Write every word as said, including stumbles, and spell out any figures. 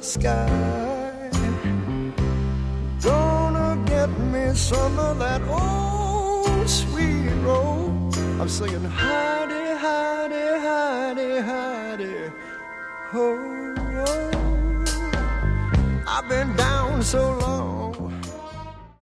sky. Gonna get me some of that old sweet roll. I'm singing Heidi, Heidi, Heidi, Heidi, ho, ho. I've been down so long,